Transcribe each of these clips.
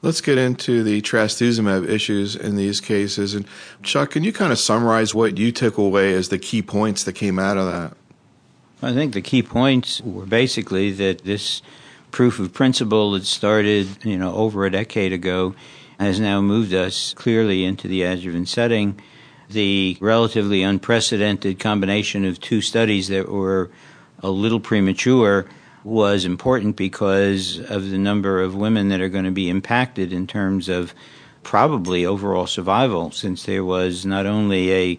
Let's get into the trastuzumab issues in these cases. And Chuck, can you kind of summarize what you took away as the key points that came out of that? I think the key points were basically that this proof of principle that started, over a decade ago has now moved us clearly into the adjuvant setting. The relatively unprecedented combination of two studies that were a little premature was important because of the number of women that are going to be impacted in terms of probably overall survival, since there was not only a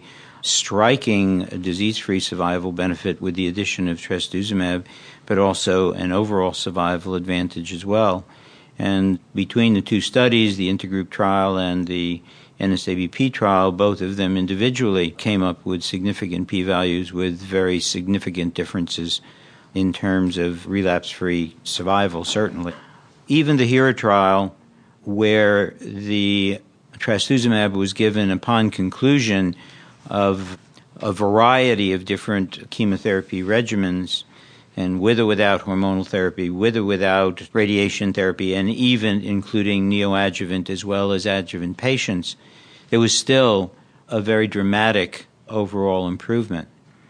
striking disease-free survival benefit with the addition of trastuzumab, but also an overall survival advantage as well. And between the two studies, the intergroup trial and the NSABP trial, both of them individually came up with significant p-values with very significant differences in terms of relapse-free survival, certainly. Even the HERA trial, where the trastuzumab was given upon conclusion of a variety of different chemotherapy regimens, and with or without hormonal therapy, with or without radiation therapy, and even including neoadjuvant as well as adjuvant patients, there was still a very dramatic overall improvement.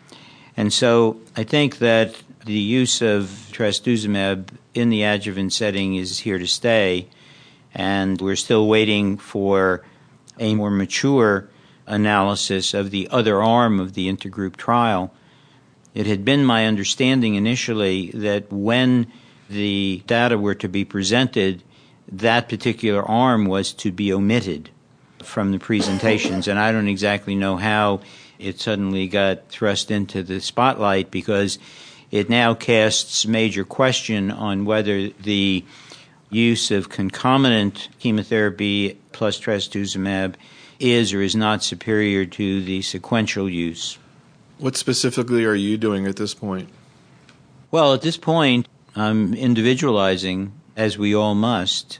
And so I think that the use of trastuzumab in the adjuvant setting is here to stay, and we're still waiting for a more mature analysis of the other arm of the intergroup trial. It had been my understanding initially that when the data were to be presented, that particular arm was to be omitted from the presentations, and I don't exactly know how it suddenly got thrust into the spotlight, because it now casts major question on whether the use of concomitant chemotherapy plus trastuzumab is or is not superior to the sequential use. What specifically are you doing at this point? Well, at this point, I'm individualizing, as we all must,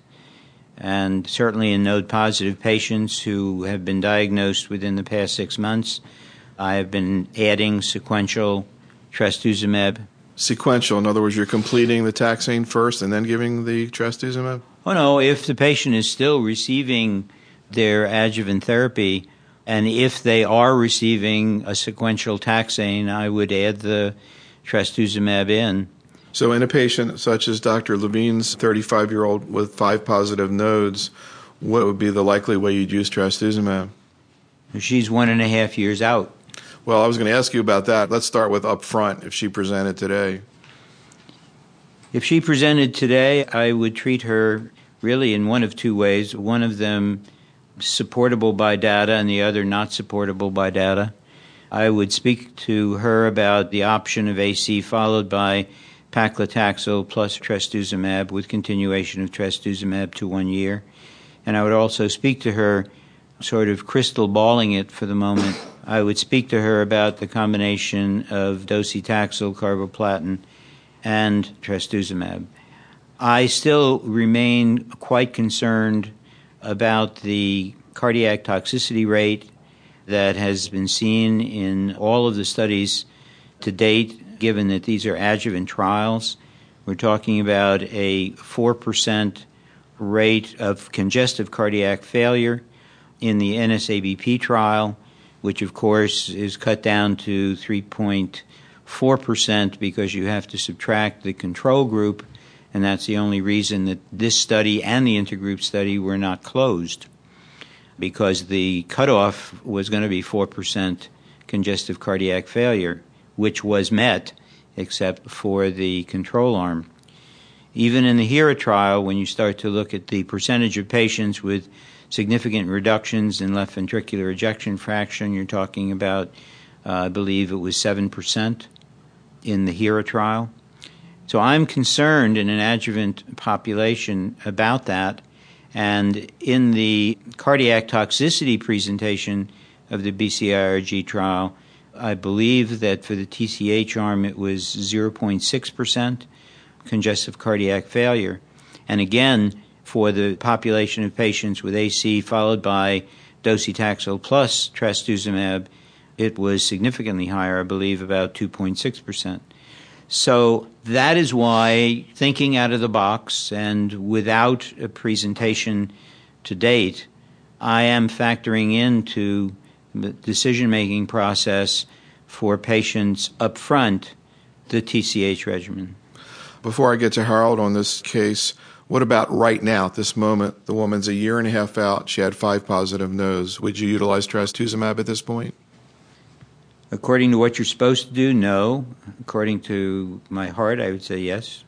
and certainly in node-positive patients who have been diagnosed within the past 6 months, I have been adding sequential trastuzumab. Sequential, in other words, you're completing the taxane first and then giving the trastuzumab? Oh, no, if the patient is still receiving their adjuvant therapy, and if they are receiving a sequential taxane, I would add the trastuzumab in. So in a patient such as Dr. Levine's 35-year-old with 5 positive nodes, what would be the likely way you'd use trastuzumab? She's 1.5 years out. Well, I was going to ask you about that. Let's start with up front, if she presented today. If she presented today, I would treat her really in one of two ways. One of them supportable by data and the other not supportable by data. I would speak to her about the option of AC followed by paclitaxel plus trastuzumab with continuation of trastuzumab to 1 year. And I would also speak to her, sort of crystal balling it for the moment. I would speak to her about the combination of docetaxel, carboplatin, and trastuzumab. I still remain quite concerned about the cardiac toxicity rate that has been seen in all of the studies to date, given that these are adjuvant trials. We're talking about a 4% rate of congestive cardiac failure in the NSABP trial, which of course is cut down to 3.4% because you have to subtract the control group, and that's the only reason that this study and the intergroup study were not closed, because the cutoff was going to be 4% congestive cardiac failure, which was met except for the control arm. Even in the HERA trial, when you start to look at the percentage of patients with significant reductions in left ventricular ejection fraction, you're talking about, I believe it was 7% in the HERA trial. So I'm concerned in an adjuvant population about that. And in the cardiac toxicity presentation of the BCIRG trial, I believe that for the TCH arm it was 0.6% congestive cardiac failure. And again, for the population of patients with AC followed by docetaxel plus trastuzumab, it was significantly higher, I believe about 2.6%. So that is why, thinking out of the box and without a presentation to date, I am factoring into the decision-making process for patients up front the TCH regimen. Before I get to Harold on this case, what about right now, at this moment? The woman's a year and a half out. She had 5 positive nodes. Would you utilize trastuzumab at this point? According to what you're supposed to do, no. According to my heart, I would say yes.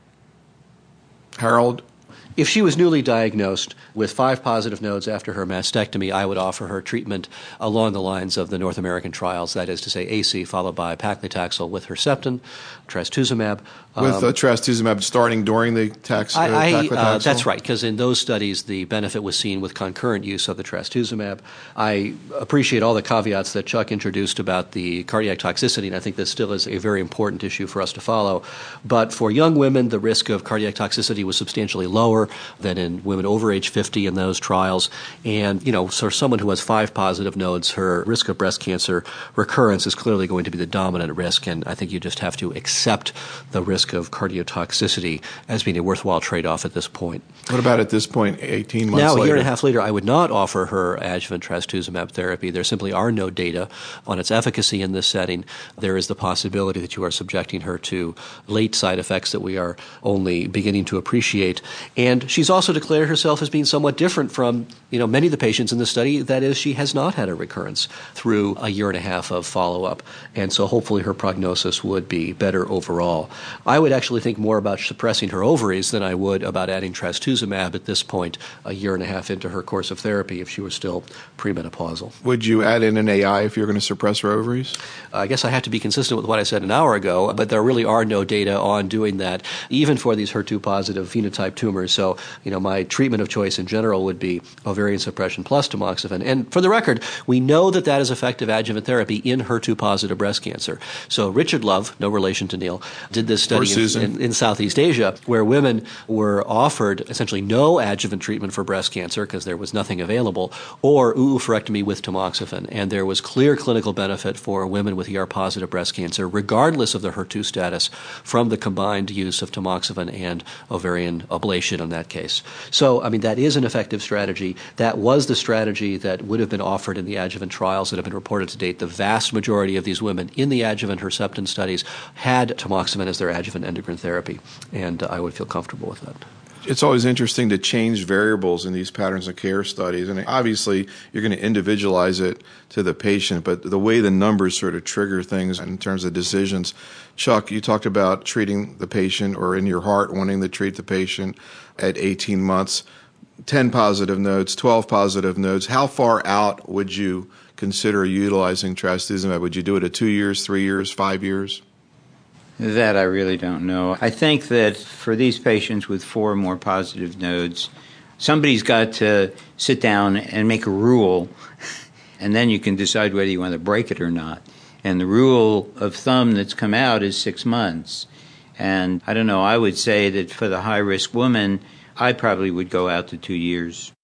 Harold? If she was newly diagnosed with 5 positive nodes after her mastectomy, I would offer her treatment along the lines of the North American trials, that is to say AC followed by paclitaxel with Herceptin, trastuzumab. With trastuzumab starting during the paclitaxel? That's right, because in those studies the benefit was seen with concurrent use of the trastuzumab. I appreciate all the caveats that Chuck introduced about the cardiac toxicity, and I think this still is a very important issue for us to follow. But for young women, the risk of cardiac toxicity was substantially lower than in women over age 50 in those trials. And, so someone who has 5 positive nodes, her risk of breast cancer recurrence is clearly going to be the dominant risk, and I think you just have to accept the risk of cardiotoxicity as being a worthwhile trade-off at this point. What about at this point, 18 months later? Now, a year and a half later, I would not offer her adjuvant trastuzumab therapy. There simply are no data on its efficacy in this setting. There is the possibility that you are subjecting her to late side effects that we are only beginning to appreciate. And she's also declared herself as being somewhat different from, many of the patients in the study. That is, she has not had a recurrence through a year and a half of follow-up. And so hopefully her prognosis would be better overall. I would actually think more about suppressing her ovaries than I would about adding trastuzumab at this point, a year and a half into her course of therapy, if she were still premenopausal. Would you add in an AI if you're going to suppress her ovaries? I guess I have to be consistent with what I said an hour ago, but there really are no data on doing that, even for these HER2-positive phenotype tumors. So, my treatment of choice in general would be ovarian suppression plus tamoxifen. And for the record, we know that that is effective adjuvant therapy in HER2-positive breast cancer. So Richard Love, no relation to Neil, did this study in Southeast Asia where women were offered essentially no adjuvant treatment for breast cancer because there was nothing available, or oophorectomy with tamoxifen. And there was clear clinical benefit for women with ER-positive breast cancer, regardless of their HER2 status, from the combined use of tamoxifen and ovarian ablation in that case. So, that is an effective strategy. That was the strategy that would have been offered in the adjuvant trials that have been reported to date. The vast majority of these women in the adjuvant Herceptin studies had tamoxifen as their adjuvant endocrine therapy, and I would feel comfortable with that. It's always interesting to change variables in these patterns of care studies, and obviously you're going to individualize it to the patient, but the way the numbers sort of trigger things in terms of decisions. Chuck, you talked about treating the patient, or in your heart wanting to treat the patient at 18 months, 10 positive nodes, 12 positive nodes. How far out would you consider utilizing trastuzumab? Would you do it at 2 years, 3 years, 5 years? That I really don't know. I think that for these patients with 4 or more positive nodes, somebody's got to sit down and make a rule, and then you can decide whether you want to break it or not. And the rule of thumb that's come out is 6 months. And I don't know, I would say that for the high-risk woman, I probably would go out to 2 years.